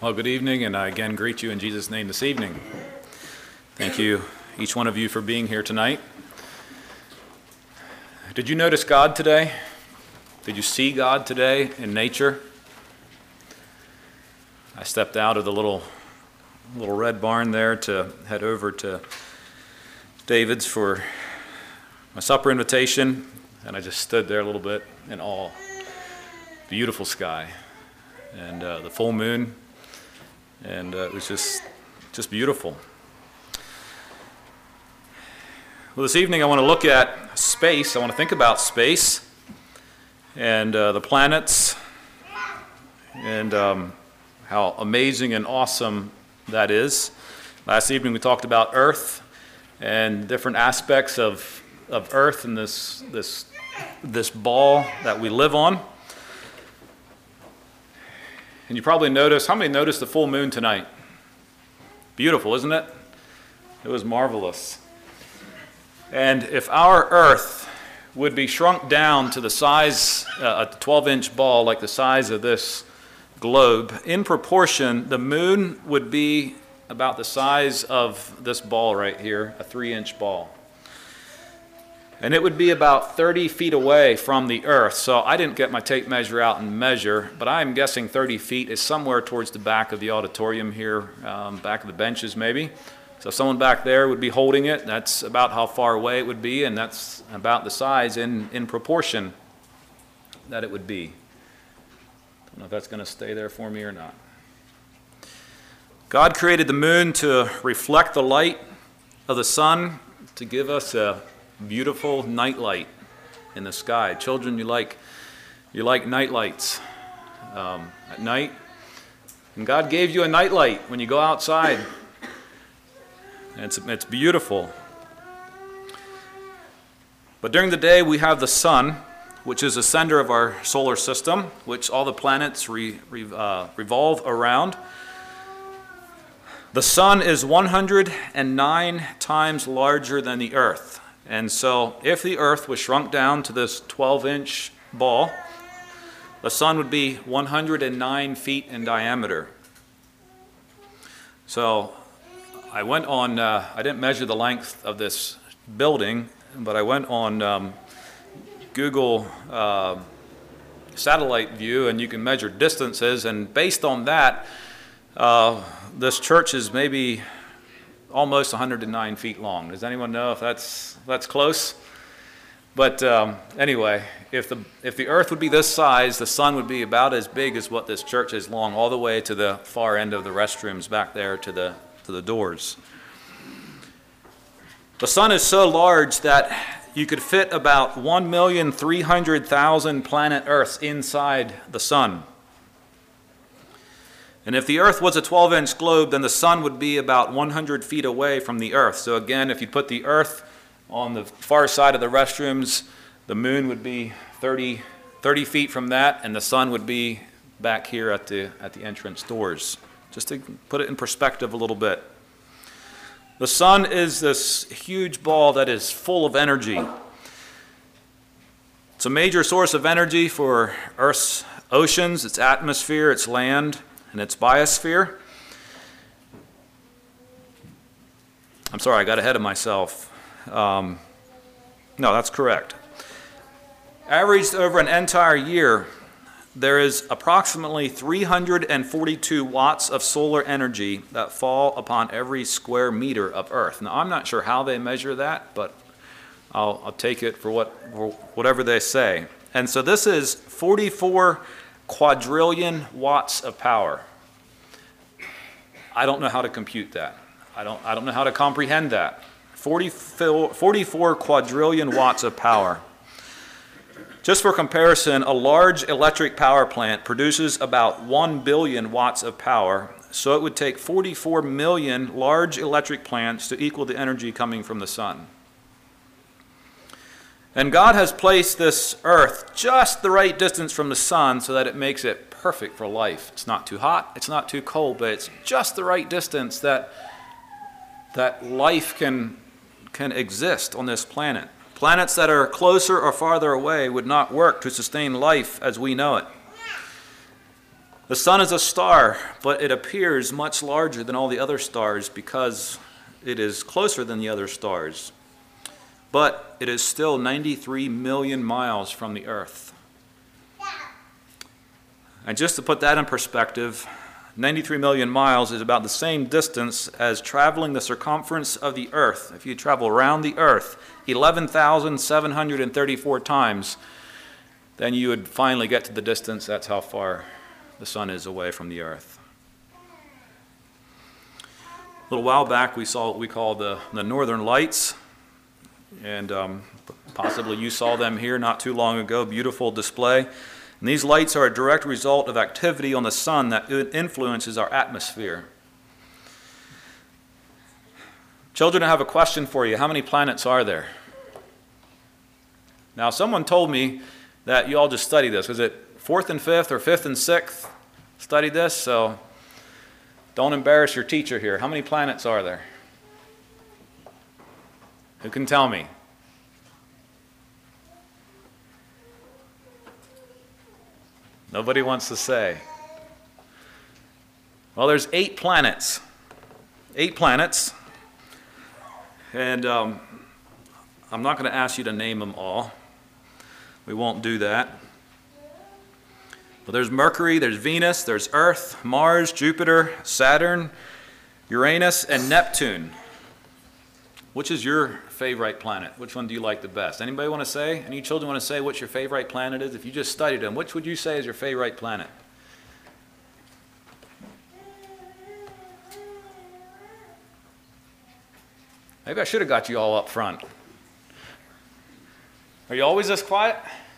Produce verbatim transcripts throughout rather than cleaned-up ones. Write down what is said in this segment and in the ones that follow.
Well, good evening, and I again greet you in Jesus' name this evening. Thank you, each one of you, for being here tonight. Did you notice God today? Did you see God today in nature? I stepped out of the little, little red barn there to head over to David's for my supper invitation, and I just stood there a little bit in awe. Beautiful sky, and uh, the full moon. And uh, it was just just beautiful. Well, this evening I want to look at space. I want to think about space and uh, the planets and um, how amazing and awesome that is. Last evening we talked about Earth and different aspects of of Earth and this this this ball that we live on. And you probably noticed, how many noticed the full moon tonight? Beautiful, isn't it? It was marvelous. And if our Earth would be shrunk down to the size, uh, a twelve-inch ball like the size of this globe, in proportion, the moon would be about the size of this ball right here, a three-inch ball. And it would be about thirty feet away from the Earth. So I didn't get my tape measure out and measure, but I'm guessing thirty feet is somewhere towards the back of the auditorium here, um, back of the benches maybe. So someone back there would be holding it. That's about how far away it would be, and that's about the size in, in proportion that it would be. Don't know if that's going to stay there for me or not. God created the moon to reflect the light of the sun, to give us a beautiful night light in the sky. Children, you like you like night lights um, at night, and God gave you a night light when you go outside. And it's it's beautiful. But during the day we have the sun, which is the center of our solar system, which all the planets re, re, uh, revolve around. The sun is one hundred nine times larger than the Earth. And so if the Earth was shrunk down to this twelve-inch ball, the sun would be one hundred nine feet in diameter. So I went on, uh, I didn't measure the length of this building, but I went on um, Google uh, satellite view, and you can measure distances, and based on that, uh, this church is maybe almost one hundred nine feet long. Does anyone know if that's that's close? But um, anyway, if the if the Earth would be this size, the sun would be about as big as what this church is long, all the way to the far end of the restrooms back there to the to the doors. The sun is so large that you could fit about one million three hundred thousand planet Earths inside the sun. And if the Earth was a twelve-inch globe, then the sun would be about one hundred feet away from the Earth. So again, if you put the Earth on the far side of the restrooms, the moon would be thirty, thirty feet from that, and the sun would be back here at the, at the entrance doors. Just to put it in perspective a little bit. The sun is this huge ball that is full of energy. It's a major source of energy for Earth's oceans, its atmosphere, its land, and its biosphere. I'm sorry, I got ahead of myself. Um, no, that's correct. Averaged over an entire year, there is approximately three hundred forty-two watts of solar energy that fall upon every square meter of Earth. Now, I'm not sure how they measure that, but I'll, I'll take it for what for whatever they say. And so this is forty-four quadrillion watts of power. I don't know how to compute that. I don't, I don't know how to comprehend that. forty-four, forty-four quadrillion watts of power. Just for comparison, a large electric power plant produces about one billion watts of power, so it would take forty-four million large electric plants to equal the energy coming from the sun. And God has placed this earth just the right distance from the sun so that it makes it perfect for life. It's not too hot, it's not too cold, but it's just the right distance that, that life can, can exist on this planet. Planets that are closer or farther away would not work to sustain life as we know it. The sun is a star, but it appears much larger than all the other stars because it is closer than the other stars. But it is still ninety-three million miles from the earth. And just to put that in perspective, ninety-three million miles is about the same distance as traveling the circumference of the earth. If you travel around the earth eleven thousand seven hundred thirty-four times, then you would finally get to the distance. That's how far the sun is away from the earth. A little while back, we saw what we call the, the Northern Lights, and um, possibly you saw them here not too long ago. Beautiful display. And these lights are a direct result of activity on the sun that influences our atmosphere. Children, I have a question for you. How many planets are there? Now, someone told me that you all just study this. Was it fourth and fifth or fifth and sixth study this? So don't embarrass your teacher here. How many planets are there? Who can tell me? Nobody wants to say. Well, there's eight planets. Eight planets. And um, I'm not going to ask you to name them all. We won't do that. But there's Mercury, there's Venus, there's Earth, Mars, Jupiter, Saturn, Uranus, and Neptune. Which is your favorite planet? Which one do you like the best? Anybody want to say? Any children want to say what your favorite planet is? If you just studied them, which would you say is your favorite planet? Maybe I should have got you all up front. Are you always this quiet?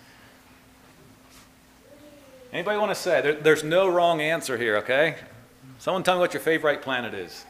Anybody want to say? There, there's no wrong answer here, okay? Someone tell me what your favorite planet is.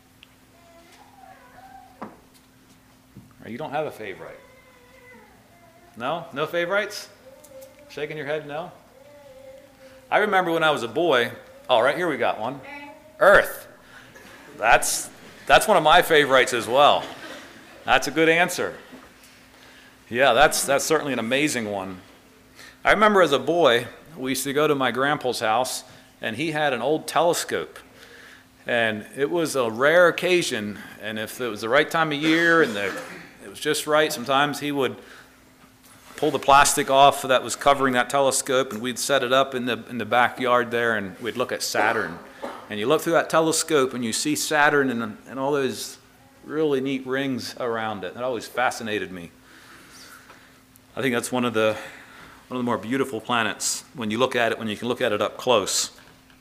Or you don't have a favorite. No? No favorites? Shaking your head, no? I remember when I was a boy, oh, right here we got one. Earth. That's, that's one of my favorites as well. That's a good answer. Yeah, that's, that's certainly an amazing one. I remember as a boy, we used to go to my grandpa's house, and he had an old telescope. And it was a rare occasion, and if it was the right time of year and the, it was just right, sometimes he would pull the plastic off that was covering that telescope, and we'd set it up in the, in the backyard there, and we'd look at Saturn. And you look through that telescope, and you see Saturn and, and all those really neat rings around it. That always fascinated me. I think that's one of the one of the more beautiful planets when you look at it, when you can look at it up close.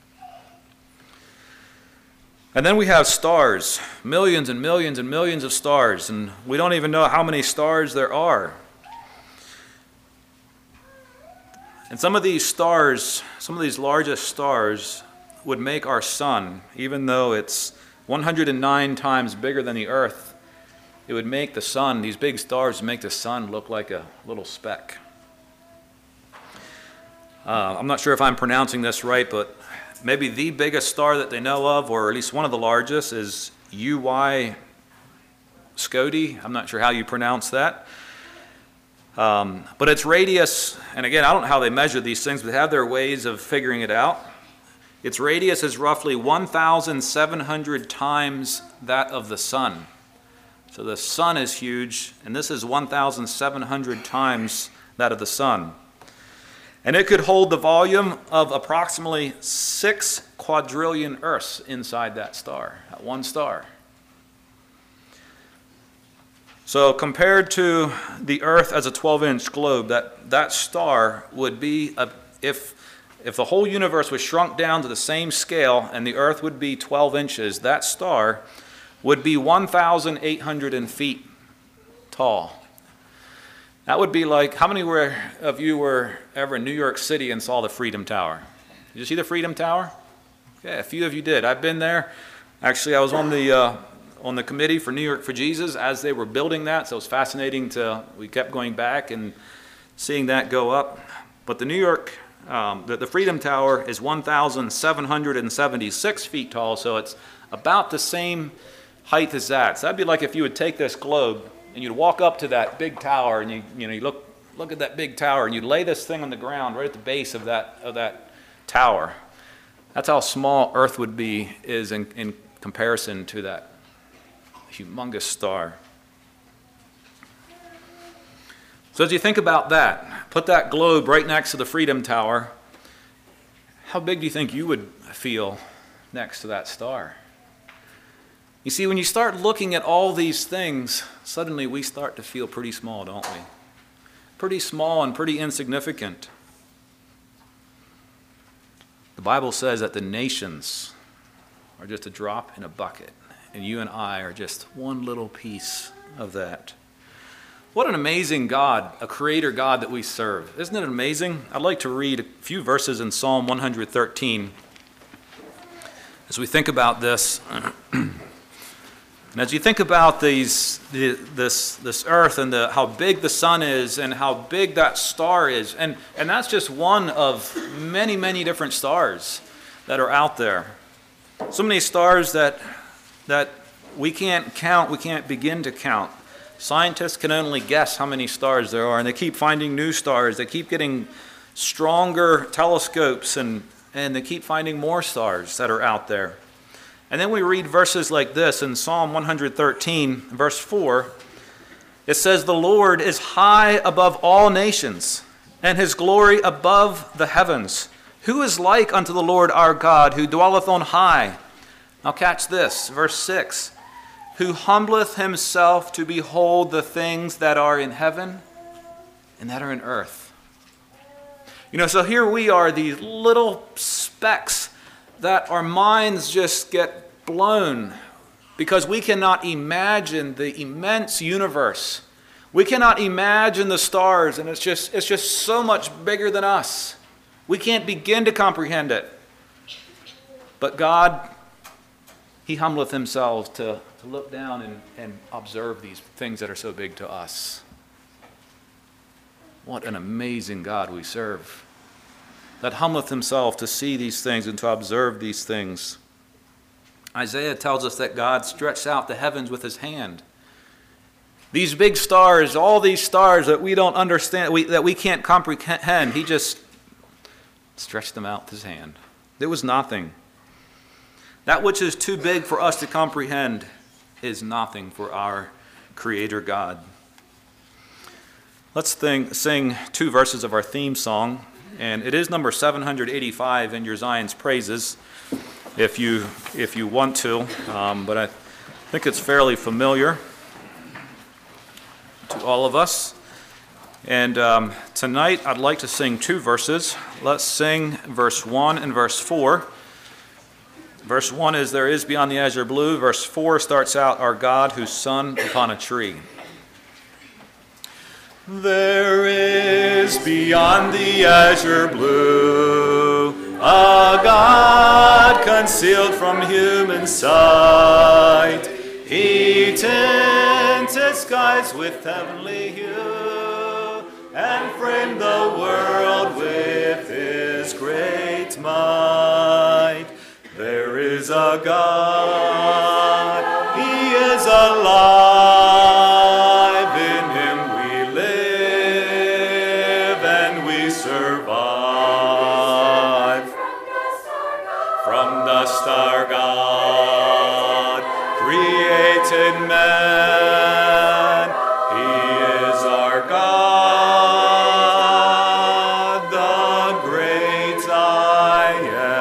And then we have stars, millions and millions and millions of stars, and we don't even know how many stars there are. And some of these stars, some of these largest stars would make our sun, even though it's one hundred nine times bigger than the earth, it would make the sun, these big stars make the sun look like a little speck. Uh, I'm not sure if I'm pronouncing this right, but maybe the biggest star that they know of, or at least one of the largest, is U Y Scuti. I'm not sure how you pronounce that. Um, but its radius, and again, I don't know how they measure these things, but they have their ways of figuring it out. Its radius is roughly one thousand seven hundred times that of the sun. So the sun is huge, and this is one thousand seven hundred times that of the sun. And it could hold the volume of approximately six quadrillion Earths inside that star, that one star. So compared to the Earth as a twelve-inch globe, that, that star would be, a, if, if the whole universe was shrunk down to the same scale and the Earth would be twelve inches, that star would be one thousand eight hundred feet tall. That would be like, how many were, of you were ever in New York City and saw the Freedom Tower? Did you see the Freedom Tower? Yeah, a few of you did. I've been there. Actually, I was on the uh, on the committee for New York for Jesus as they were building that, so it was fascinating to, we kept going back and seeing that go up. But the New York, um, the, the Freedom Tower is one thousand seven hundred seventy-six feet tall, so it's about the same height as that. So that'd be like if you would take this globe and you'd walk up to that big tower, and you you know you look look at that big tower, and you'd lay this thing on the ground right at the base of that of that tower. That's how small Earth would be is in, in comparison to that humongous star. So as you think about that, put that globe right next to the Freedom Tower. How big do you think you would feel next to that star? You see, when you start looking at all these things, suddenly we start to feel pretty small, don't we? Pretty small and pretty insignificant. The Bible says that the nations are just a drop in a bucket, and you and I are just one little piece of that. What an amazing God, a creator God that we serve. Isn't it amazing? I'd like to read a few verses in Psalm one hundred thirteen as we think about this. And as you think about these, the, this, this earth and the, how big the sun is and how big that star is, and, and that's just one of many, many different stars that are out there. So many stars that, that we can't count, we can't begin to count. Scientists can only guess how many stars there are, and they keep finding new stars. They keep getting stronger telescopes, and, and they keep finding more stars that are out there. And then we read verses like this in Psalm one hundred thirteen, verse four. It says, "The Lord is high above all nations, and his glory above the heavens. Who is like unto the Lord our God, who dwelleth on high?" Now catch this, verse six. "Who humbleth himself to behold the things that are in heaven and that are in earth." You know, so here we are, these little specks that our minds just get blown because we cannot imagine the immense universe. We cannot imagine the stars, and it's just it's just so much bigger than us. We can't begin to comprehend it. But God, he humbleth himself to, to look down and, and observe these things that are so big to us. What an amazing God we serve, that humbleth himself to see these things and to observe these things. Isaiah tells us that God stretched out the heavens with his hand. These big stars, all these stars that we don't understand, we, that we can't comprehend, he just stretched them out with his hand. There was nothing. That which is too big for us to comprehend is nothing for our Creator God. Let's think, sing two verses of our theme song. And it is number seven hundred eighty-five in your Zion's Praises, if you if you want to. Um, but I think it's fairly familiar to all of us. And um, tonight I'd like to sing two verses. Let's sing verse one and verse four. Verse one is, "There is beyond the azure blue." Verse four starts out, "Our God who shone upon a tree." There is beyond the azure blue a God concealed from human sight. He tinted skies with heavenly hue and framed the world with his great might. There is a God, he is alive. Star God created man, he is our God, the great I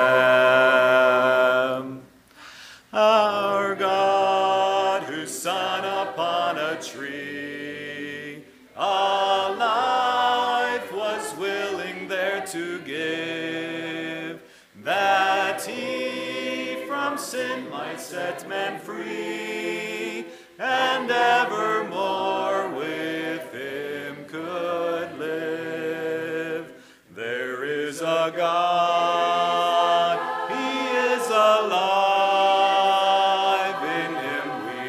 am. Our God who shone upon a tree, a life was willing there to give, that he from sin might set man free, and evermore with him could live. There is a God, he is alive, in him we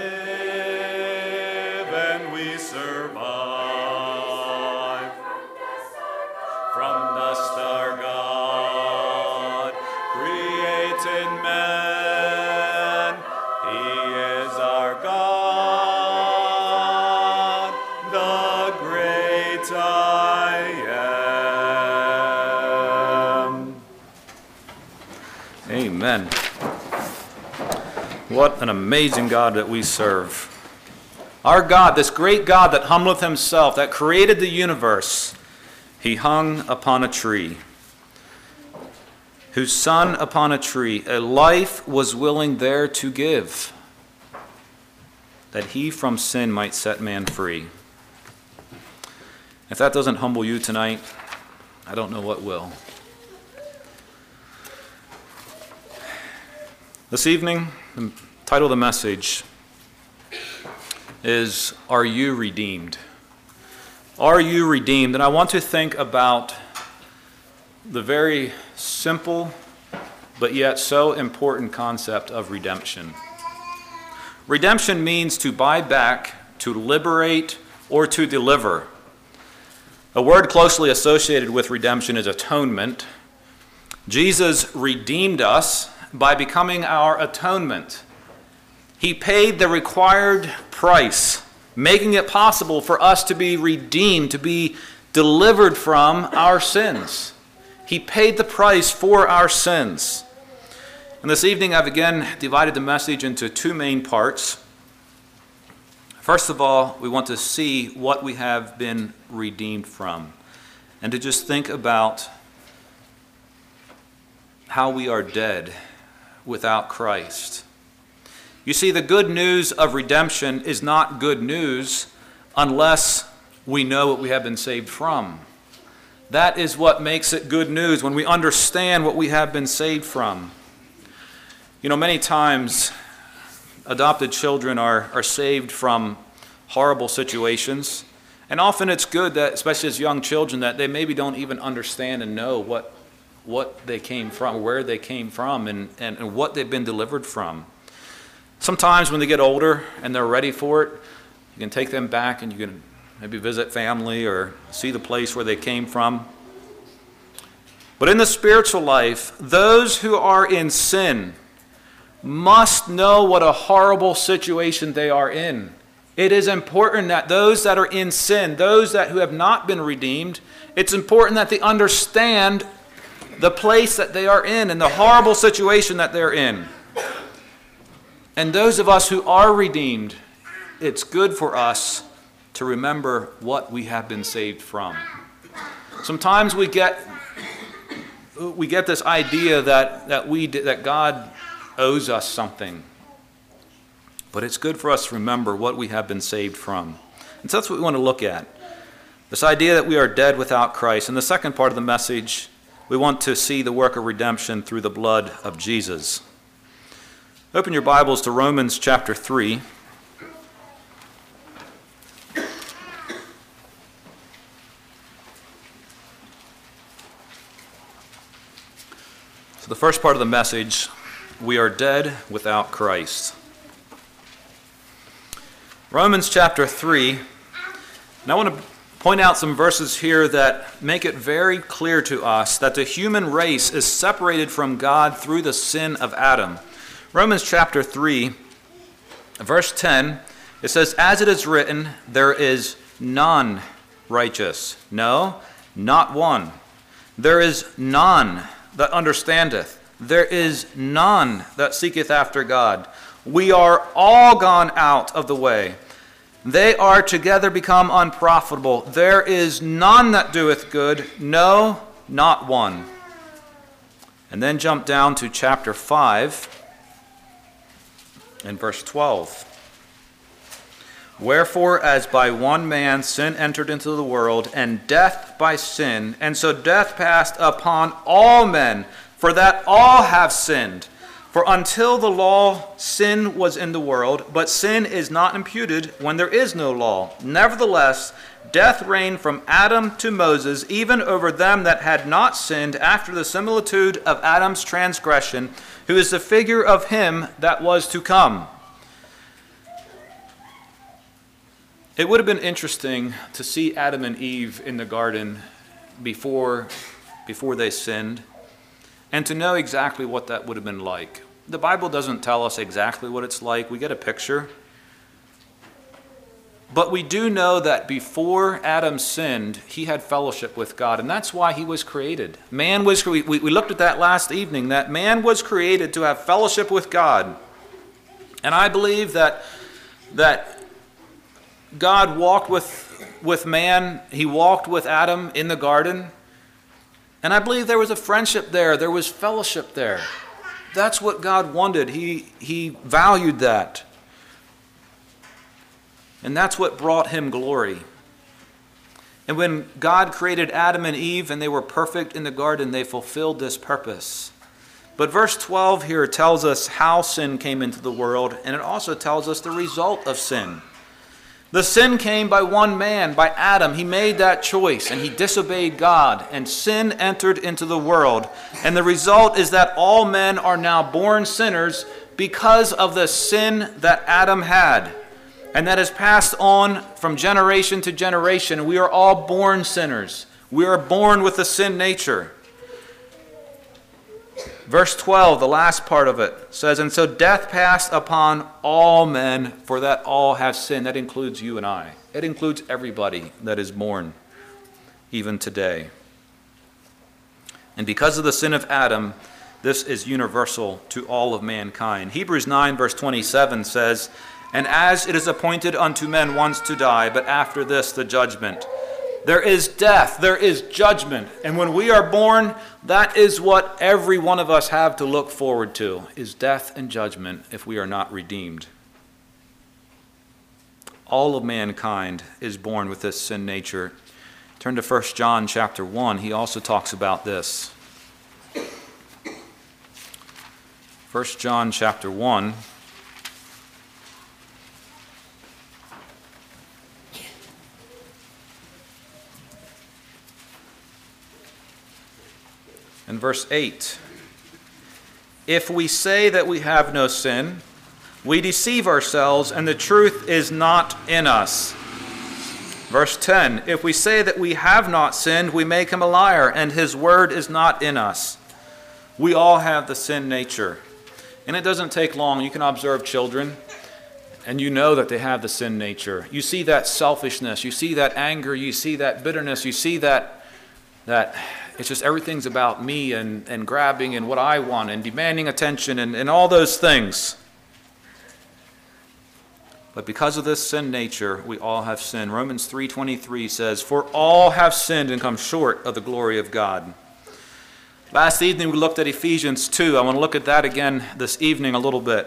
live and we survive. From the star God created man, he is our God, the great I am. What an amazing God that we serve. Our God, this great God that humbleth himself, that created the universe, he hung upon a tree, whose son upon a tree a life was willing there to give, that he from sin might set man free. If that doesn't humble you tonight, I don't know what will. This evening, the title of the message is, Are You Redeemed? Are you redeemed? And I want to think about the very simple but yet so important concept of redemption. Redemption means to buy back, to liberate, or to deliver. A word closely associated with redemption is atonement. Jesus redeemed us by becoming our atonement. He paid the required price, making it possible for us to be redeemed, to be delivered from our sins. He paid the price for our sins. And this evening I've again divided the message into two main parts. First of all, we want to see what we have been redeemed from, and to just think about how we are dead without Christ. You see, the good news of redemption is not good news unless we know what we have been saved from. That is what makes it good news, when we understand what we have been saved from. You know, many times adopted children are, are saved from horrible situations. And often it's good that, especially as young children, that they maybe don't even understand and know what what they came from, where they came from, and, and, and what they've been delivered from. Sometimes when they get older and they're ready for it, you can take them back and you can maybe visit family or see the place where they came from. But in the spiritual life, those who are in sin must know what a horrible situation they are in. It is important that those that are in sin, those that who have not been redeemed, it's important that they understand the place that they are in and the horrible situation that they're in. And those of us who are redeemed, it's good for us to remember what we have been saved from. Sometimes we get we get this idea that that we that God owes us something. But it's good for us to remember what we have been saved from. And so that's what we want to look at. This idea that we are dead without Christ. In the second part of the message, we want to see the work of redemption through the blood of Jesus. Open your Bibles to Romans chapter three. So the first part of the message, we are dead without Christ. Romans chapter three, and I want to point out some verses here that make it very clear to us that the human race is separated from God through the sin of Adam. Romans chapter three, verse ten, it says, As it is written, there is none righteous, no, not one. There is none that understandeth. There is none that seeketh after God. We are all gone out of the way. They are together become unprofitable. There is none that doeth good, no, not one. And then jump down to chapter five and verse twelve. Wherefore, as by one man sin entered into the world, and death by sin, and so death passed upon all men, for that all have sinned. For until the law, sin was in the world, but sin is not imputed when there is no law. Nevertheless, death reigned from Adam to Moses, even over them that had not sinned, after the similitude of Adam's transgression, who is the figure of him that was to come. It would have been interesting to see Adam and Eve in the garden before, before they sinned, and to know exactly what that would have been like. The Bible doesn't tell us exactly what it's like. We get a picture. But we do know that before Adam sinned, he had fellowship with God, and that's why he was created. Man was we, we looked at that last evening, that man was created to have fellowship with God. And I believe that that God walked with, with man. He walked with Adam in the garden. And I believe there was a friendship there. There was fellowship there. That's what God wanted. He, he valued that. And that's what brought him glory. And when God created Adam and Eve and they were perfect in the garden, they fulfilled this purpose. But verse twelve here tells us how sin came into the world, and it also tells us the result of sin. The sin came by one man, by Adam. He made that choice and he disobeyed God, and sin entered into the world. And the result is that all men are now born sinners because of the sin that Adam had. And that is passed on from generation to generation. We are all born sinners. We are born with a sin nature. Verse twelve, the last part of it, says, "And so death passed upon all men, for that all have sinned." That includes you and I. It includes everybody that is born, even today. And because of the sin of Adam, this is universal to all of mankind. Hebrews nine, verse twenty-seven says, "And as it is appointed unto men once to die, but after this the judgment." There is death, there is judgment. And when we are born, that is what every one of us have to look forward to, is death and judgment if we are not redeemed. All of mankind is born with this sin nature. Turn to First John chapter one. He also talks about this. First John chapter one. In verse eight, "If we say that we have no sin, we deceive ourselves, and the truth is not in us." Verse ten, "If we say that we have not sinned, we make him a liar, and his word is not in us." We all have the sin nature. And it doesn't take long. You can observe children, and you know that they have the sin nature. You see that selfishness. You see that anger. You see that bitterness. You see that that... It's just everything's about me and, and grabbing and what I want and demanding attention and, and all those things. But because of this sin nature, we all have sinned. Romans three twenty-three says, "For all have sinned and come short of the glory of God." Last evening we looked at Ephesians two. I want to look at that again this evening a little bit.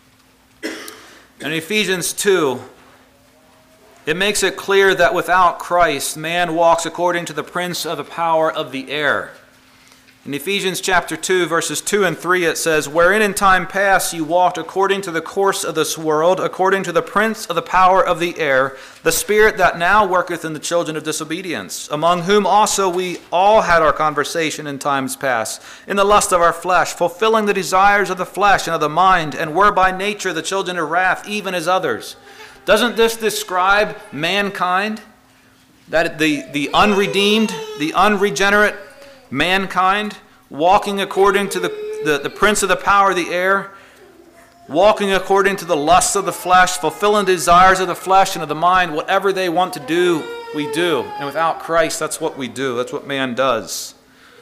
In Ephesians two, it makes it clear that without Christ, man walks according to the prince of the power of the air. In Ephesians chapter two, verses two and three, it says, "Wherein in time past you walked according to the course of this world, according to the prince of the power of the air, the spirit that now worketh in the children of disobedience, among whom also we all had our conversation in times past, in the lust of our flesh, fulfilling the desires of the flesh and of the mind, and were by nature the children of wrath, even as others." Doesn't this describe mankind? That the, the unredeemed, the unregenerate mankind, walking according to the, the, the prince of the power of the air, walking according to the lusts of the flesh, fulfilling the desires of the flesh and of the mind. Whatever they want to do, we do. And without Christ, that's what we do. That's what man does.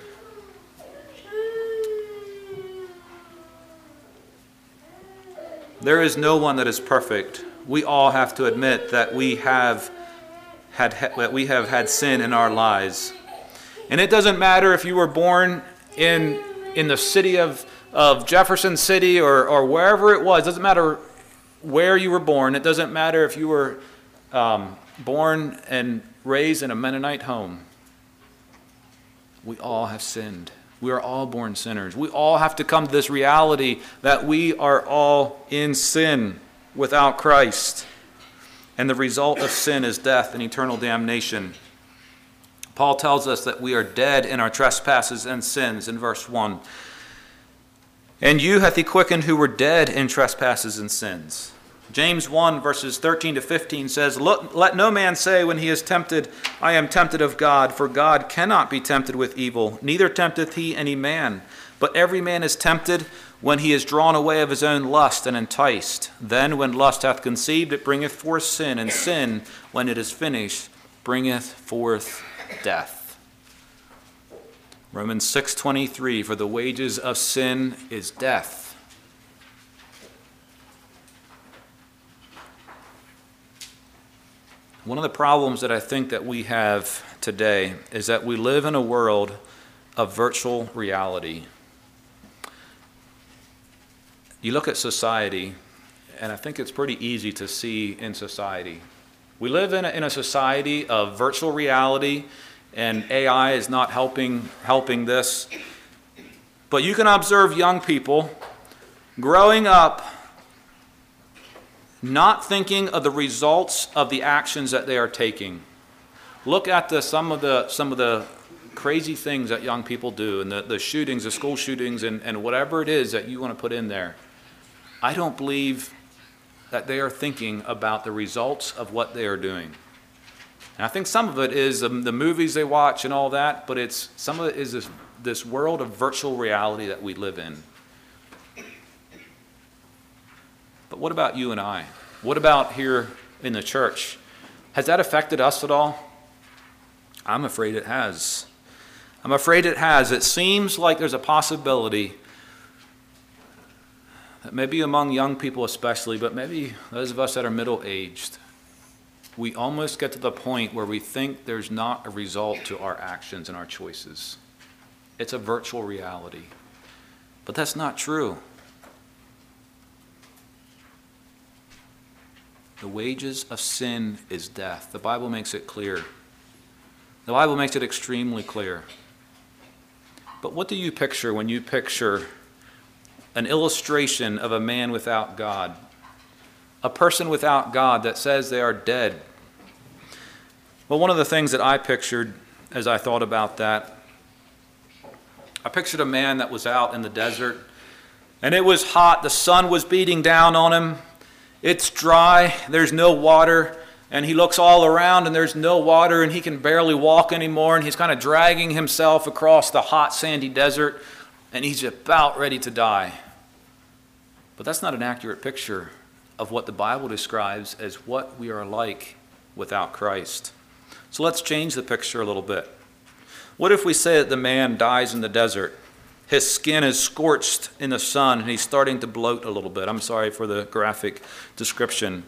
There is no one that is perfect. We all have to admit that we have had that we have had sin in our lives. And it doesn't matter if you were born in in the city of, of Jefferson City or, or wherever it was. It doesn't matter where you were born. It doesn't matter if you were um, born and raised in a Mennonite home. We all have sinned. We are all born sinners. We all have to come to this reality that we are all in sin without Christ. And the result of sin is death and eternal damnation. Paul tells us that we are dead in our trespasses and sins in verse one. "And you hath he quickened who were dead in trespasses and sins." James one verses thirteen to fifteen says, "Let no man say when he is tempted, I am tempted of God, for God cannot be tempted with evil, neither tempteth he any man. But every man is tempted when he is drawn away of his own lust and enticed. Then when lust hath conceived, it bringeth forth sin, and sin, when it is finished, bringeth forth death." Romans six twenty-three, "For the wages of sin is death." One of the problems that I think that we have today is that we live in a world of virtual reality. You look at society, and I think it's pretty easy to see in society. We live in a, in a society of virtual reality, and A I is not helping helping this. But you can observe young people growing up not thinking of the results of the actions that they are taking. Look at the, some of the some of the crazy things that young people do, and the, the shootings, the school shootings, and, and whatever it is that you want to put in there. I don't believe that they are thinking about the results of what they are doing. And I think some of it is um, the movies they watch and all that, but it's some of it is this, this world of virtual reality that we live in. But what about you and I? What about here in the church? Has that affected us at all? I'm afraid it has. I'm afraid it has. It seems like there's a possibility that maybe among young people especially, but maybe those of us that are middle-aged, we almost get to the point where we think there's not a result to our actions and our choices. It's a virtual reality. But that's not true. The wages of sin is death. The Bible makes it clear. The Bible makes it extremely clear. But what do you picture when you picture an illustration of a man without God? A person without God that says they are dead. Well, one of the things that I pictured as I thought about that, I pictured a man that was out in the desert, and it was hot. The sun was beating down on him. It's dry, there's no water, and he looks all around and there's no water, and he can barely walk anymore, and he's kind of dragging himself across the hot sandy desert, and he's about ready to die. But that's not an accurate picture of what the Bible describes as what we are like without Christ. So let's change the picture a little bit. What if we say that the man dies in the desert? His skin is scorched in the sun, and he's starting to bloat a little bit. I'm sorry for the graphic description.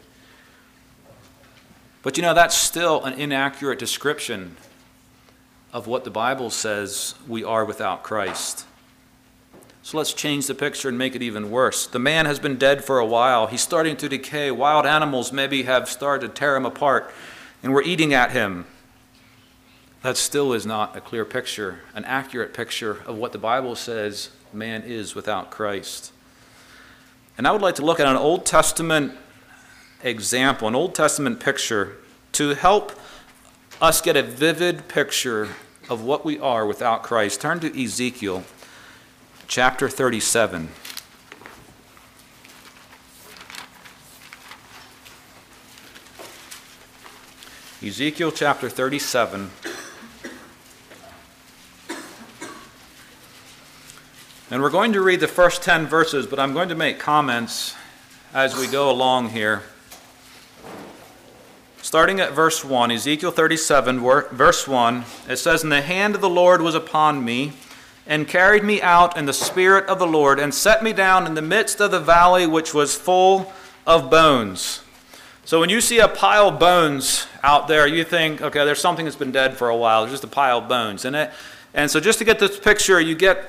But you know, that's still an inaccurate description of what the Bible says we are without Christ. So let's change the picture and make it even worse. The man has been dead for a while. He's starting to decay. Wild animals maybe have started to tear him apart, and we're eating at him. That still is not a clear picture, an accurate picture of what the Bible says man is without Christ. And I would like to look at an Old Testament example, an Old Testament picture, to help us get a vivid picture of what we are without Christ. Turn to Ezekiel chapter thirty-seven. Ezekiel chapter thirty-seven. And we're going to read the first ten verses, but I'm going to make comments as we go along here. Starting at verse one, Ezekiel thirty-seven, verse one, it says, "And the hand of the Lord was upon me, and carried me out in the spirit of the Lord, and set me down in the midst of the valley which was full of bones." So when you see a pile of bones out there, you think, okay, there's something that's been dead for a while. There's just a pile of bones. And, it, and so just to get this picture, you get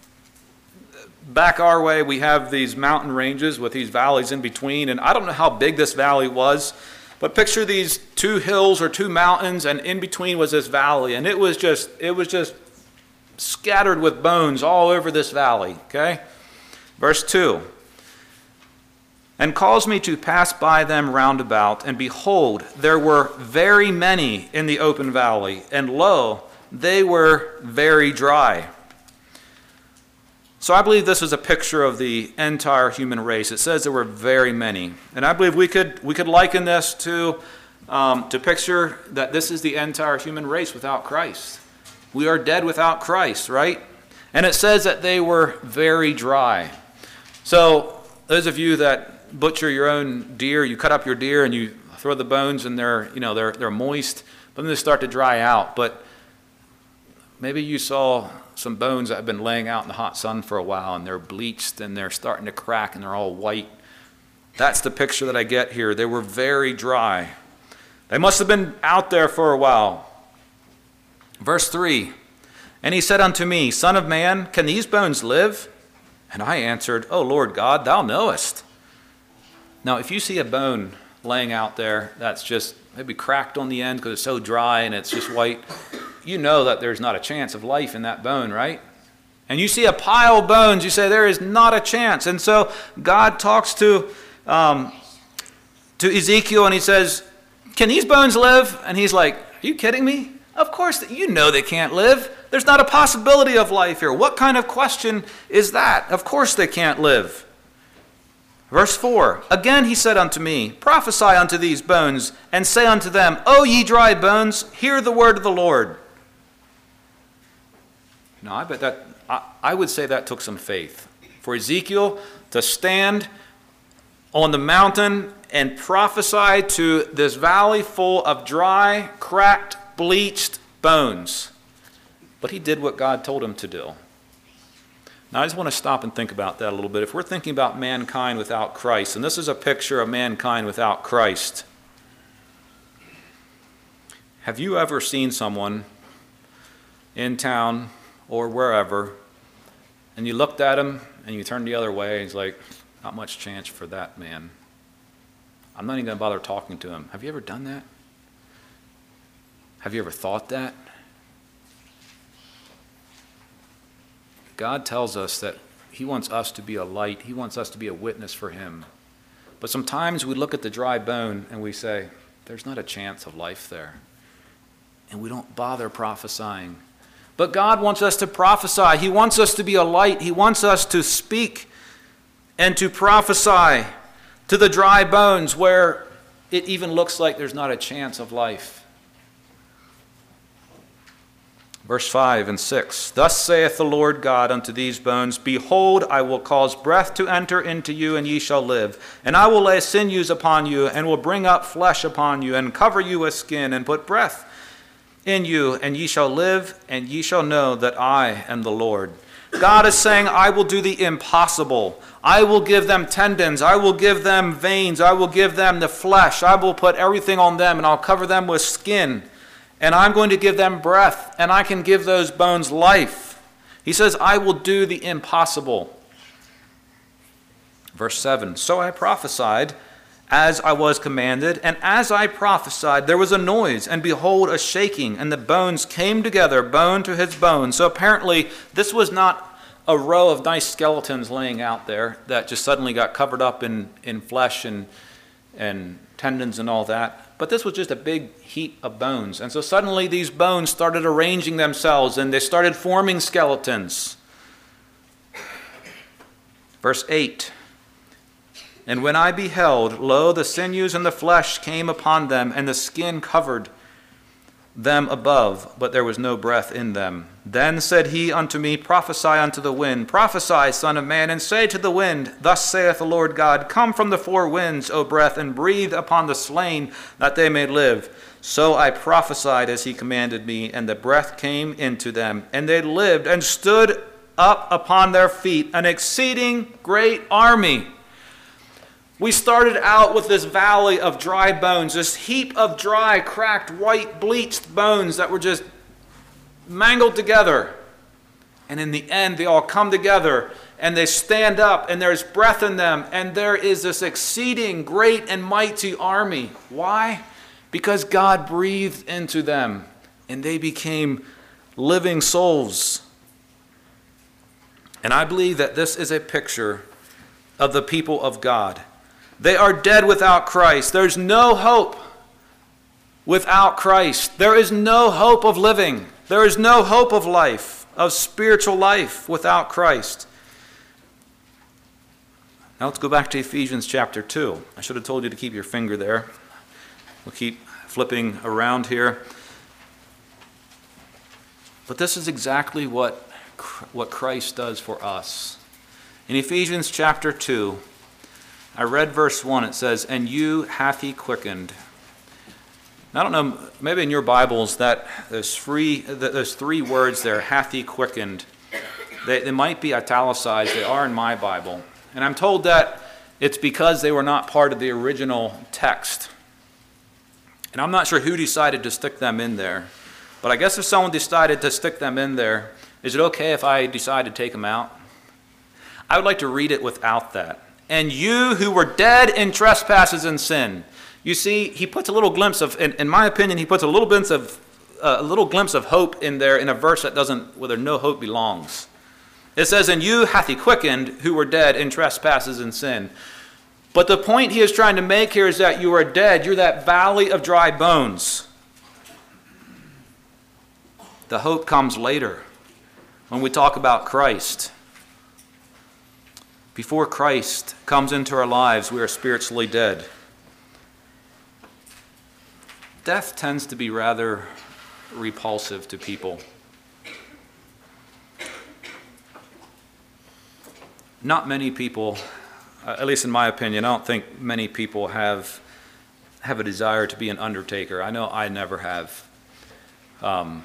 back our way, we have these mountain ranges with these valleys in between, and I don't know how big this valley was, but picture these two hills or two mountains, and in between was this valley, and it was just it was just scattered with bones all over this valley. Okay, verse two. "And caused me to pass by them round about, and behold, there were very many in the open valley, and lo, they were very dry." So I believe this is a picture of the entire human race. It says there were very many. And I believe we could we could liken this to, um, to picture that this is the entire human race without Christ. We are dead without Christ, right? And it says that they were very dry. So those of you that butcher your own deer, you cut up your deer and you throw the bones and they're, you know, they're, they're moist, but then they start to dry out. But maybe you saw some bones that have been laying out in the hot sun for a while, and they're bleached and they're starting to crack and they're all white. That's the picture that I get here. They were very dry. They must have been out there for a while. Verse three, and he said unto me, Son of man, can these bones live? And I answered, O Lord God, thou knowest. Now, if you see a bone laying out there that's just maybe cracked on the end because it's so dry and it's just white, you know that there's not a chance of life in that bone, right? And you see a pile of bones, you say there is not a chance. And so God talks to um, to Ezekiel and he says, can these bones live? And he's like, are you kidding me? Of course, you know they can't live. There's not a possibility of life here. What kind of question is that? Of course they can't live. Verse four, again he said unto me, prophesy unto these bones, and say unto them, O ye dry bones, hear the word of the Lord. Now, I bet that, I, I would say that took some faith. For Ezekiel to stand on the mountain and prophesy to this valley full of dry, cracked, bleached bones. But he did what God told him to do. Now, I just want to stop and think about that a little bit. If we're thinking about mankind without Christ, and this is a picture of mankind without Christ, have you ever seen someone in town or wherever, and you looked at him and you turned the other way, and he's like, not much chance for that man. I'm not even going to bother talking to him. Have you ever done that? Have you ever thought that? God tells us that he wants us to be a light. He wants us to be a witness for him. But sometimes we look at the dry bone and we say, there's not a chance of life there. And we don't bother prophesying. But God wants us to prophesy. He wants us to be a light. He wants us to speak and to prophesy to the dry bones where it even looks like there's not a chance of life. Verse five and six, thus saith the Lord God unto these bones, behold, I will cause breath to enter into you, and ye shall live. And I will lay sinews upon you, and will bring up flesh upon you, and cover you with skin, and put breath in you, and ye shall live, and ye shall know that I am the Lord. God is saying, I will do the impossible. I will give them tendons. I will give them veins. I will give them the flesh. I will put everything on them, and I'll cover them with skin. And I'm going to give them breath, and I can give those bones life. He says, I will do the impossible. Verse seven, so I prophesied as I was commanded, and as I prophesied, there was a noise, and behold, a shaking, and the bones came together, bone to his bone. So apparently, this was not a row of nice skeletons laying out there that just suddenly got covered up in, in flesh and, and tendons and all that. But this was just a big heap of bones. And so suddenly these bones started arranging themselves and they started forming skeletons. Verse eight, and when I beheld, lo, the sinews and the flesh came upon them, and the skin covered them above, but there was no breath in them. Then said he unto me, prophesy unto the wind, prophesy, son of man, and say to the wind, thus saith the Lord God, come from the four winds, O breath, and breathe upon the slain, that they may live. So I prophesied as he commanded me, and the breath came into them, and they lived, and stood up upon their feet, an exceeding great army. We started out with this valley of dry bones, this heap of dry, cracked, white, bleached bones that were just mangled together. And in the end, they all come together and they stand up and there's breath in them and there is this exceeding great and mighty army. Why? Because God breathed into them and they became living souls. And I believe that this is a picture of the people of God. They are dead without Christ. There's no hope without Christ. There is no hope of living. There is no hope of life, of spiritual life without Christ. Now let's go back to Ephesians chapter two. I should have told you to keep your finger there. We'll keep flipping around here. But this is exactly what, what Christ does for us. In Ephesians chapter two, I read verse one, it says, and you hath he quickened. Now, I don't know, maybe in your Bibles that there's three, there's three words there, hath he quickened. They, they might be italicized, they are in my Bible. And I'm told that it's because they were not part of the original text. And I'm not sure who decided to stick them in there, but I guess if someone decided to stick them in there, is it okay if I decide to take them out? I would like to read it without that. And you who were dead in trespasses and sin. You see, he puts a little glimpse of, in, in my opinion, he puts a little glimpse of uh, a little glimpse of hope in there in a verse that doesn't, where there no hope belongs. It says, "And you hath he quickened who were dead in trespasses and sin." But the point he is trying to make here is that you are dead. You're that valley of dry bones. The hope comes later when we talk about Christ. Before Christ comes into our lives, we are spiritually dead. Death tends to be rather repulsive to people. Not many people, uh, at least in my opinion, I don't think many people have have a desire to be an undertaker. I know I never have. Um,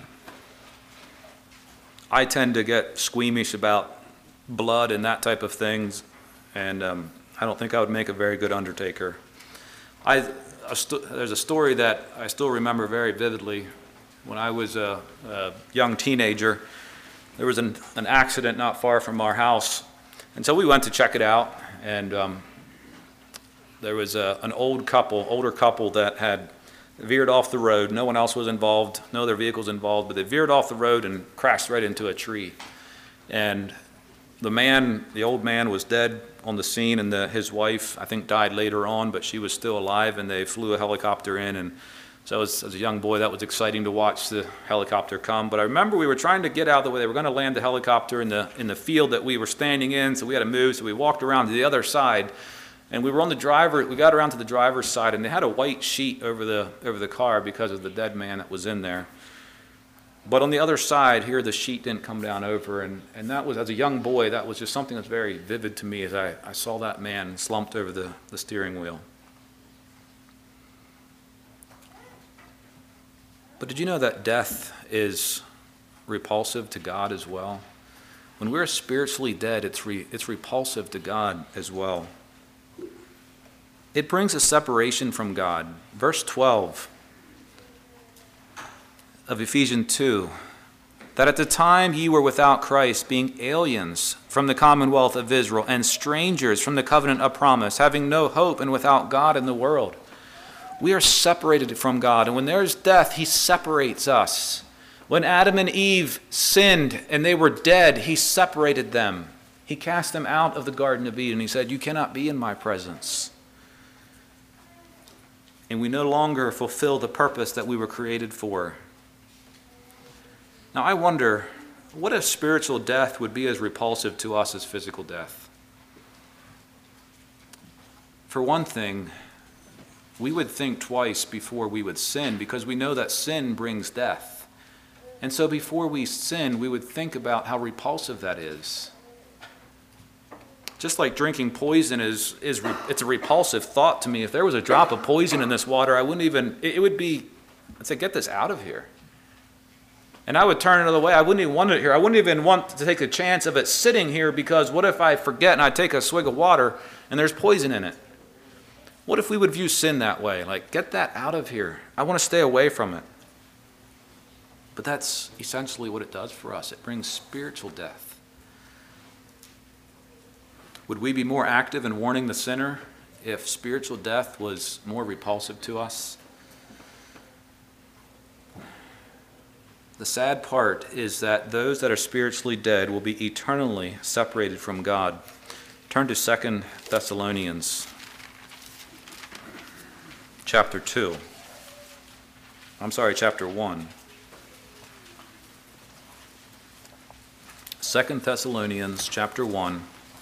I tend to get squeamish about blood and that type of things, and um, I don't think I would make a very good undertaker. I a st- there's a story that I still remember very vividly. When I was a, a young teenager, there was an, an accident not far from our house. And so we went to check it out, and um, there was a, an old couple, older couple that had veered off the road. No one else was involved, no other vehicles involved, but they veered off the road and crashed right into a tree. And the man, the old man, was dead on the scene, and the, his wife, I think, died later on, but she was still alive, and they flew a helicopter in. And so as, as a young boy, that was exciting to watch the helicopter come. But I remember we were trying to get out of the way. They were going to land the helicopter in the in the field that we were standing in, so we had to move. So we walked around to the other side, and we were on the driver. We got around to the driver's side, and they had a white sheet over the over the car because of the dead man that was in there. But on the other side here, the sheet didn't come down over, and, and that was, as a young boy, that was just something that's very vivid to me as I, I saw that man slumped over the, the steering wheel. But did you know that death is repulsive to God as well? When we're spiritually dead, it's re, it's repulsive to God as well. It brings a separation from God. Verse twelve of Ephesians two, that at the time ye were without Christ, being aliens from the commonwealth of Israel, and strangers from the covenant of promise, having no hope and without God in the world. We are separated from God, and when there's death, he separates us. When Adam and Eve sinned and they were dead, he separated them. He cast them out of the Garden of Eden. He said, "You cannot be in my presence." And we no longer fulfill the purpose that we were created for. Now I wonder, what if spiritual death would be as repulsive to us as physical death? For one thing, we would think twice before we would sin, because we know that sin brings death. And so before we sin, we would think about how repulsive that is. Just like drinking poison is, is it's a repulsive thought to me. If there was a drop of poison in this water, I wouldn't even, it, it would be, I'd say, get this out of here. And I would turn another way. I wouldn't even want it here. I wouldn't even want to take a chance of it sitting here, because what if I forget and I take a swig of water and there's poison in it? What if we would view sin that way? Like, get that out of here. I want to stay away from it. But that's essentially what it does for us. It brings spiritual death. Would we be more active in warning the sinner if spiritual death was more repulsive to us? The sad part is that those that are spiritually dead will be eternally separated from God. Turn to Second Thessalonians chapter two. I'm sorry, chapter one. Second Thessalonians chapter one.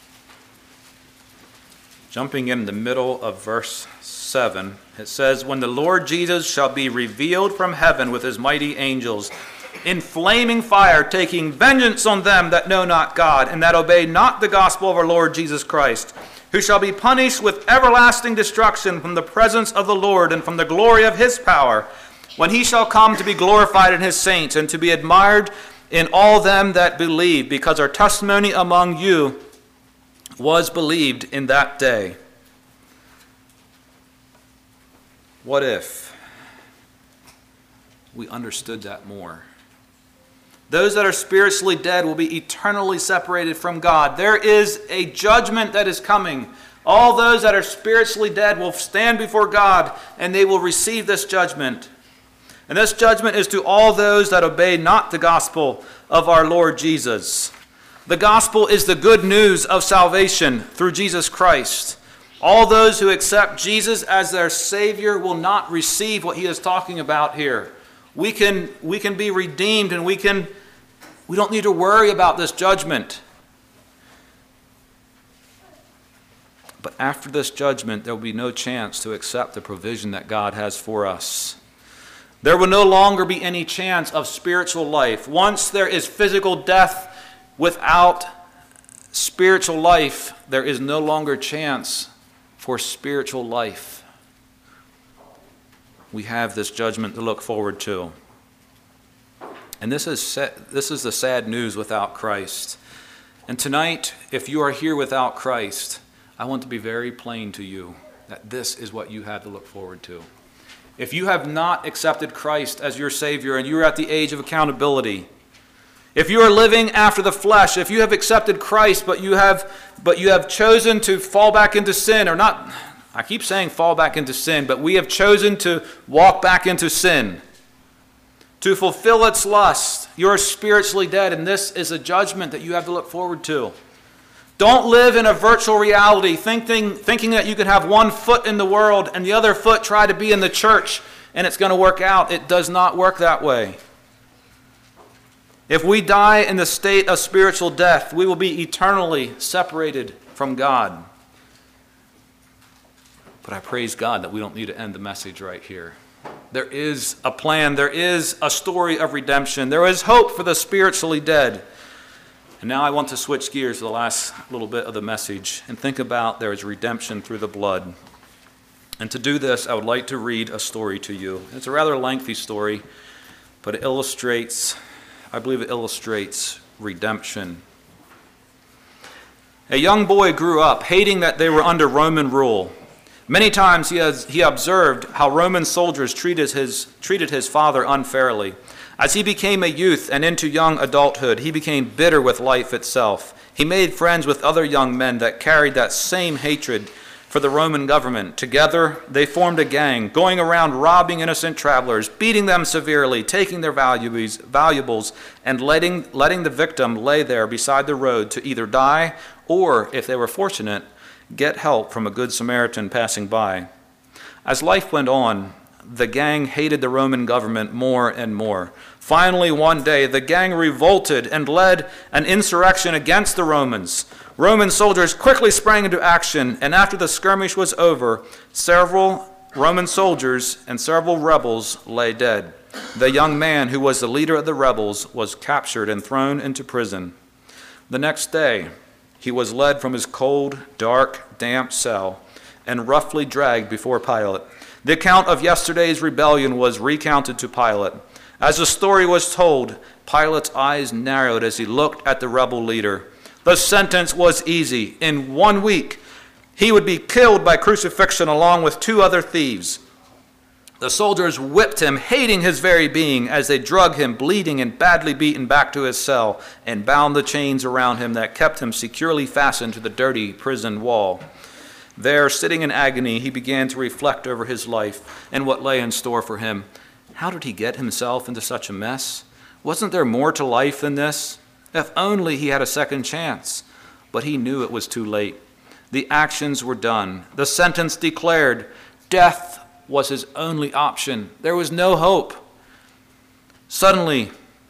Jumping in the middle of verse seven, it says, "When the Lord Jesus shall be revealed from heaven with his mighty angels, in flaming fire, taking vengeance on them that know not God, and that obey not the gospel of our Lord Jesus Christ, who shall be punished with everlasting destruction from the presence of the Lord and from the glory of his power, when he shall come to be glorified in his saints, and to be admired in all them that believe, because our testimony among you was believed in that day." What if? we understood that more. Those that are spiritually dead will be eternally separated from God. There is a judgment that is coming. All those that are spiritually dead will stand before God, and they will receive this judgment. And this judgment is to all those that obey not the gospel of our Lord Jesus. The gospel is the good news of salvation through Jesus Christ. All those who accept Jesus as their Savior will not receive what he is talking about here. We can, we can be redeemed, and we can we don't need to worry about this judgment. But after this judgment, there will be no chance to accept the provision that God has for us. There will no longer be any chance of spiritual life. Once there is physical death, without spiritual life, there is no longer chance for spiritual life. We have this judgment to look forward to. And this is this is the sad news without Christ. And tonight, if you are here without Christ, I want to be very plain to you that this is what you have to look forward to. If you have not accepted Christ as your Savior and you're at the age of accountability, if you are living after the flesh, if you have accepted Christ but you have but you have chosen to fall back into sin, or not, I keep saying fall back into sin, but we have chosen to walk back into sin, to fulfill its lust, you're spiritually dead, and this is a judgment that you have to look forward to. Don't live in a virtual reality, thinking, thinking that you can have one foot in the world and the other foot try to be in the church and it's going to work out. It does not work that way. If we die in the state of spiritual death, we will be eternally separated from God. But I praise God that we don't need to end the message right here. There is a plan. There is a story of redemption. There is hope for the spiritually dead. And now I want to switch gears to the last little bit of the message and think about there is redemption through the blood. And to do this, I would like to read a story to you. It's a rather lengthy story, but it illustrates, I believe it illustrates redemption. A young boy grew up hating that they were under Roman rule. Many times he has he observed how Roman soldiers treated his, treated his father unfairly. As he became a youth and into young adulthood, he became bitter with life itself. He made friends with other young men that carried that same hatred for the Roman government. Together, they formed a gang, going around robbing innocent travelers, beating them severely, taking their valuables, valuables and letting, letting the victim lay there beside the road to either die or, if they were fortunate, get help from a good Samaritan passing by. As life went on, the gang hated the Roman government more and more. Finally, one day, the gang revolted and led an insurrection against the Romans. Roman soldiers quickly sprang into action, and after the skirmish was over, several Roman soldiers and several rebels lay dead. The young man who was the leader of the rebels was captured and thrown into prison. The next day, he was led from his cold, dark, damp cell and roughly dragged before Pilate. The account of yesterday's rebellion was recounted to Pilate. As the story was told, Pilate's eyes narrowed as he looked at the rebel leader. The sentence was easy. In one week, he would be killed by crucifixion along with two other thieves. The soldiers whipped him, hating his very being, as they drug him, bleeding and badly beaten, back to his cell and bound the chains around him that kept him securely fastened to the dirty prison wall. There, sitting in agony, he began to reflect over his life and what lay in store for him. How did he get himself into such a mess? Wasn't there more to life than this? If only he had a second chance. But he knew it was too late. The actions were done. The sentence declared. Death was his only option. There was no hope. Suddenly,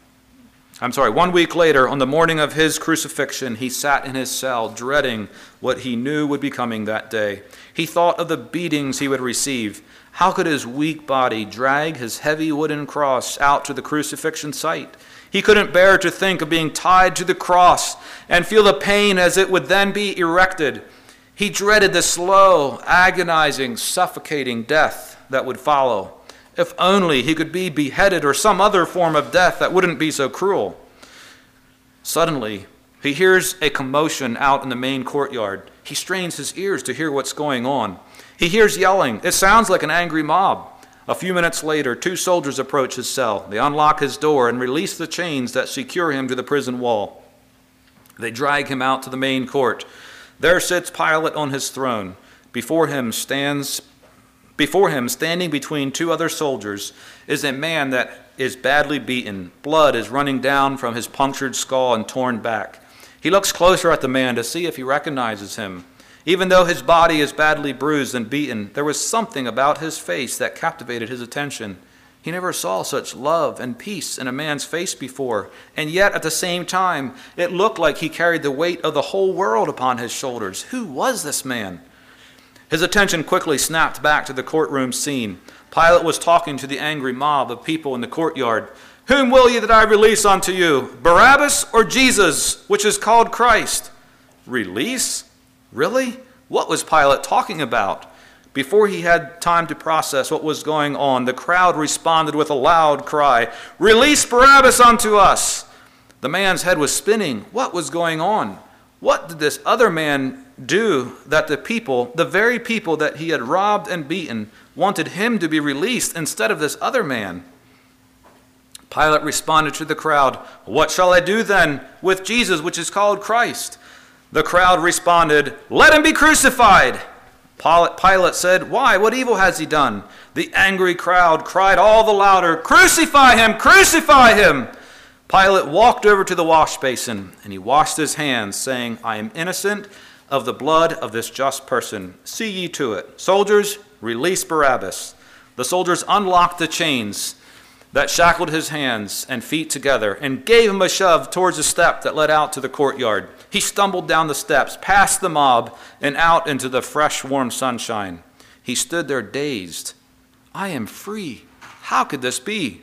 I'm sorry, one week later, on the morning of his crucifixion, he sat in his cell, dreading what he knew would be coming that day. He thought of the beatings he would receive. How could his weak body drag his heavy wooden cross out to the crucifixion site? He couldn't bear to think of being tied to the cross and feel the pain as it would then be erected. He dreaded the slow, agonizing, suffocating death that would follow. If only he could be beheaded or some other form of death that wouldn't be so cruel. Suddenly, he hears a commotion out in the main courtyard. He strains his ears to hear what's going on. He hears yelling. It sounds like an angry mob. A few minutes later, two soldiers approach his cell. They unlock his door and release the chains that secure him to the prison wall. They drag him out to the main court. There sits Pilate on his throne. Before him stands, before him, standing between two other soldiers, is a man that is badly beaten. Blood is running down from his punctured skull and torn back. He looks closer at the man to see if he recognizes him. Even though his body is badly bruised and beaten, there was something about his face that captivated his attention. He never saw such love and peace in a man's face before, and yet at the same time, it looked like he carried the weight of the whole world upon his shoulders. Who was this man? His attention quickly snapped back to the courtroom scene. Pilate was talking to the angry mob of people in the courtyard. "Whom will ye that I release unto you, Barabbas or Jesus, which is called Christ?" Release? Really? What was Pilate talking about? Before he had time to process what was going on, the crowd responded with a loud cry, "Release Barabbas unto us!" The man's head was spinning. What was going on? What did this other man do that the people, the very people that he had robbed and beaten, wanted him to be released instead of this other man? Pilate responded to the crowd, "What shall I do then with Jesus, which is called Christ?" The crowd responded, "Let him be crucified." Pilate said, "Why? What evil has he done?" The angry crowd cried all the louder, "Crucify him! Crucify him!" Pilate walked over to the wash basin, and he washed his hands, saying, "I am innocent of the blood of this just person. See ye to it. Soldiers, release Barabbas." The soldiers unlocked the chains that shackled his hands and feet together and gave him a shove towards the step that led out to the courtyard. He stumbled down the steps, past the mob, and out into the fresh, warm sunshine. He stood there dazed. "I am free. How could this be?"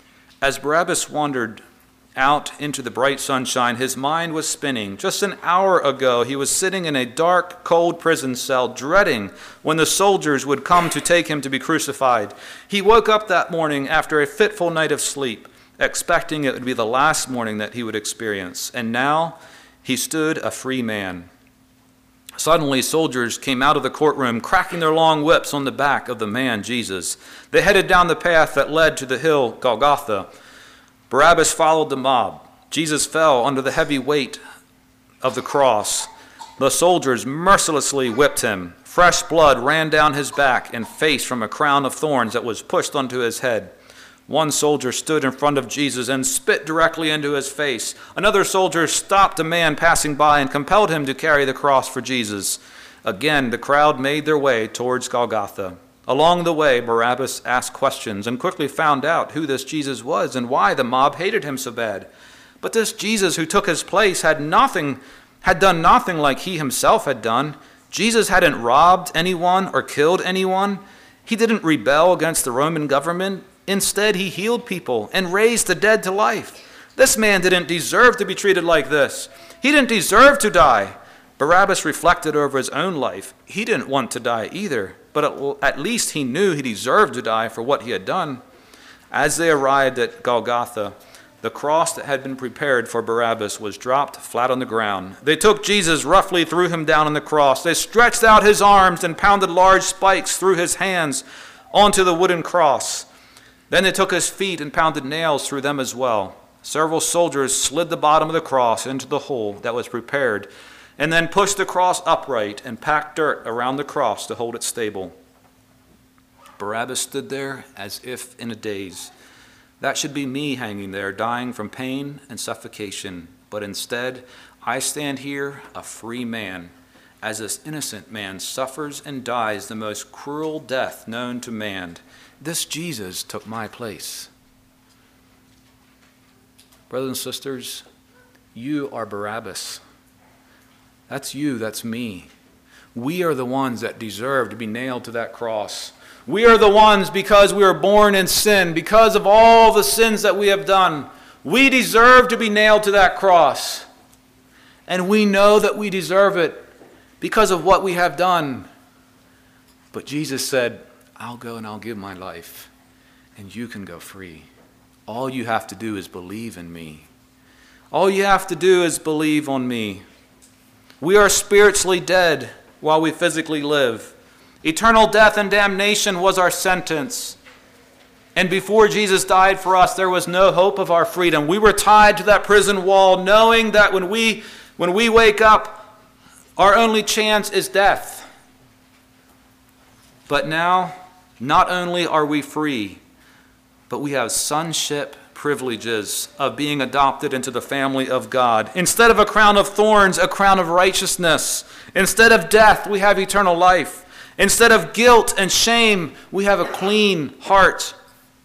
As Barabbas wandered out into the bright sunshine, his mind was spinning. Just an hour ago, he was sitting in a dark, cold prison cell, dreading when the soldiers would come to take him to be crucified. He woke up that morning after a fitful night of sleep, expecting it would be the last morning that he would experience. And now he stood a free man. Suddenly, soldiers came out of the courtroom, cracking their long whips on the back of the man, Jesus. They headed down the path that led to the hill Golgotha. Barabbas followed the mob. Jesus fell under the heavy weight of the cross. The soldiers mercilessly whipped him. Fresh blood ran down his back and face from a crown of thorns that was pushed onto his head. One soldier stood in front of Jesus and spit directly into his face. Another soldier stopped a man passing by and compelled him to carry the cross for Jesus. Again, the crowd made their way towards Golgotha. Along the way, Barabbas asked questions and quickly found out who this Jesus was and why the mob hated him so bad. But this Jesus who took his place had nothing, had done nothing like he himself had done. Jesus hadn't robbed anyone or killed anyone. He didn't rebel against the Roman government. Instead, he healed people and raised the dead to life. This man didn't deserve to be treated like this. He didn't deserve to die. Barabbas reflected over his own life. He didn't want to die either, but at least he knew he deserved to die for what he had done. As they arrived at Golgotha, the cross that had been prepared for Barabbas was dropped flat on the ground. They took Jesus, roughly threw him down on the cross. They stretched out his arms and pounded large spikes through his hands onto the wooden cross. Then they took his feet and pounded nails through them as well. Several soldiers slid the bottom of the cross into the hole that was prepared and then pushed the cross upright and packed dirt around the cross to hold it stable. Barabbas stood there as if in a daze. That should be me hanging there, dying from pain and suffocation. But instead, I stand here a free man, as this innocent man suffers and dies the most cruel death known to man. This Jesus took my place. Brothers and sisters, you are Barabbas. That's you, that's me. We are the ones that deserve to be nailed to that cross. We are the ones, because we were born in sin, because of all the sins that we have done, we deserve to be nailed to that cross. And we know that we deserve it because of what we have done. But Jesus said, I'll go and I'll give my life, and you can go free. All you have to do is believe in me. All you have to do is believe on me. We are spiritually dead while we physically live. Eternal death and damnation was our sentence. And before Jesus died for us, there was no hope of our freedom. We were tied to that prison wall, knowing that when we, when we wake up, our only chance is death. But now, not only are we free, but we have sonship privileges of being adopted into the family of God. Instead of a crown of thorns, a crown of righteousness. Instead of death, we have eternal life. Instead of guilt and shame, we have a clean heart.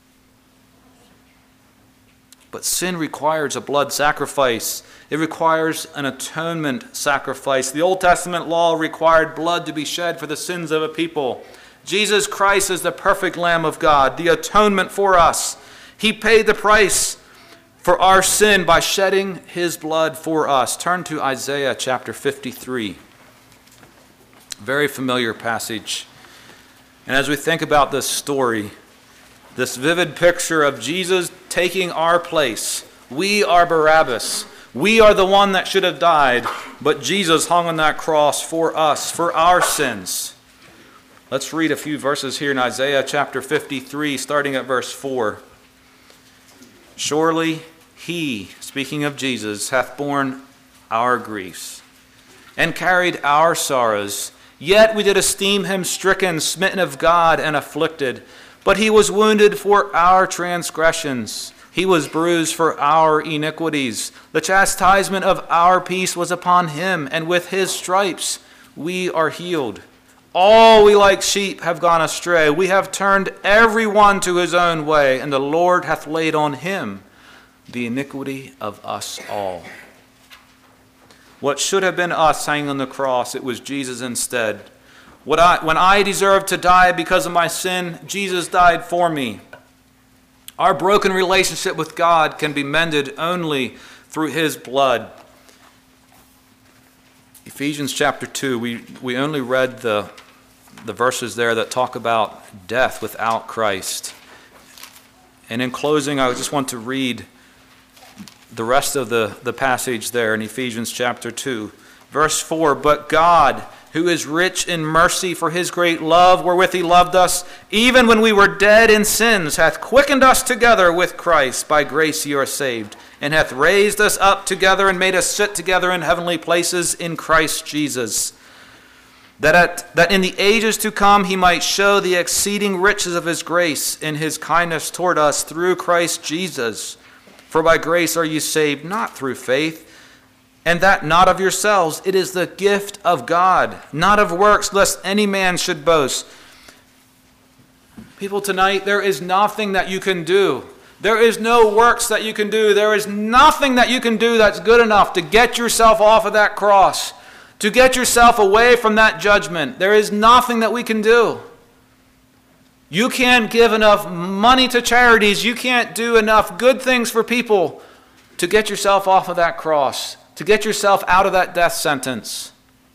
But sin requires a blood sacrifice. It requires an atonement sacrifice. The Old Testament law required blood to be shed for the sins of a people. Jesus Christ is the perfect Lamb of God, the atonement for us. He paid the price for our sin by shedding his blood for us. Turn to Isaiah chapter fifty-three. Very familiar passage. And as we think about this story, this vivid picture of Jesus taking our place. We are Barabbas. We are the one that should have died, but Jesus hung on that cross for us, for our sins. Let's read a few verses here in Isaiah chapter fifty-three, starting at verse four. Surely he, speaking of Jesus, hath borne our griefs and carried our sorrows. Yet we did esteem him stricken, smitten of God, and afflicted. But he was wounded for our transgressions. He was bruised for our iniquities. The chastisement of our peace was upon him, and with his stripes we are healed. All we like sheep have gone astray. We have turned every one to his own way, and the Lord hath laid on him the iniquity of us all. What should have been us hanging on the cross, it was Jesus instead. What I, when I deserved to die because of my sin, Jesus died for me. Our broken relationship with God can be mended only through his blood. Ephesians chapter two, we, we only read the, the verses there that talk about death without Christ. And in closing, I just want to read the rest of the, the passage there in Ephesians chapter two. Verse four, but God, who is rich in mercy for his great love wherewith he loved us, even when we were dead in sins, hath quickened us together with Christ. By grace ye are saved, and hath raised us up together and made us sit together in heavenly places in Christ Jesus, that, at, that in the ages to come he might show the exceeding riches of his grace in his kindness toward us through Christ Jesus. For by grace are ye saved, not through faith, and that not of yourselves. It is the gift of God, not of works, lest any man should boast. People, tonight, there is nothing that you can do. There is no works that you can do. There is nothing that you can do that's good enough to get yourself off of that cross, to get yourself away from that judgment. There is nothing that we can do. You can't give enough money to charities. You can't do enough good things for people to get yourself off of that cross, to get yourself out of that death sentence.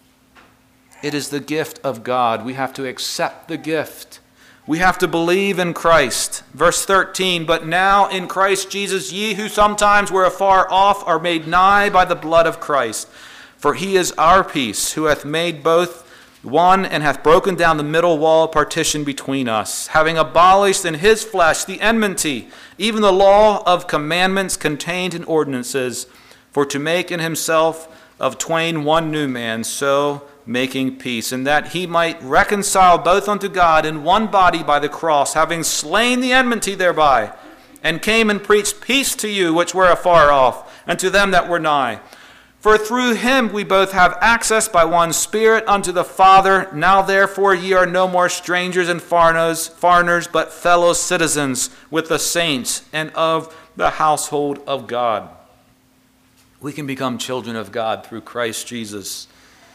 It is the gift of God. We have to accept the gift. We have to believe in Christ. Verse thirteen, but now in Christ Jesus, ye who sometimes were afar off are made nigh by the blood of Christ. For he is our peace, who hath made both one, and hath broken down the middle wall partition between us, having abolished in his flesh the enmity, even the law of commandments contained in ordinances, for to make in himself of twain one new man, so making peace, and that he might reconcile both unto God in one body by the cross, having slain the enmity thereby, and came and preached peace to you which were afar off, and to them that were nigh. For through him we both have access by one Spirit unto the Father. Now therefore ye are no more strangers and foreigners, foreigners, but fellow citizens with the saints and of the household of God. We can become children of God through Christ Jesus.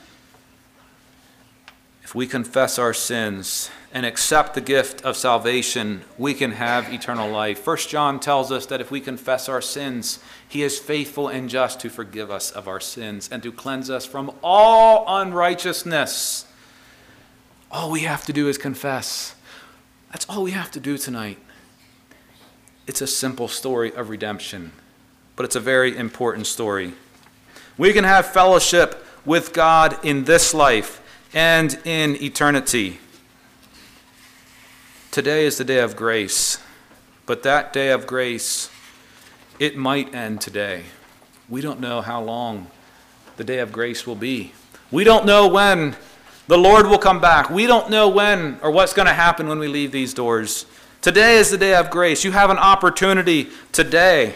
If we confess our sins and accept the gift of salvation, we can have eternal life. First John tells us that if we confess our sins, he is faithful and just to forgive us of our sins and to cleanse us from all unrighteousness. All we have to do is confess. That's all we have to do tonight. It's a simple story of redemption, but it's a very important story. We can have fellowship with God in this life and in eternity. Today is the day of grace. But that day of grace, it might end today. We don't know how long the day of grace will be. We don't know when the Lord will come back. We don't know when or what's going to happen when we leave these doors. Today is the day of grace. You have an opportunity today.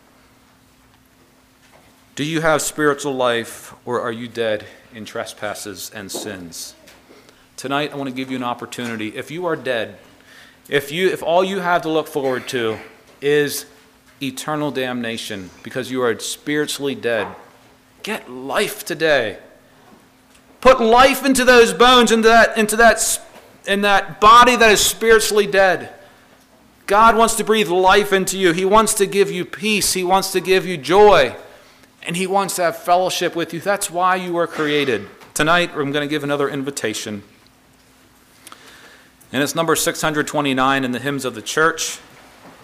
Do you have spiritual life, or are you dead in trespasses and sins? Tonight, I want to give you an opportunity. If you are dead, if you, if all you have to look forward to is eternal damnation because you are spiritually dead, get life today. Put life into those bones, into that, into that, in that body that is spiritually dead. God wants to breathe life into you. He wants to give you peace. He wants to give you joy. And he wants to have fellowship with you. That's why you were created. Tonight, I'm going to give another invitation. And it's number six hundred twenty-nine in the Hymns of the Church.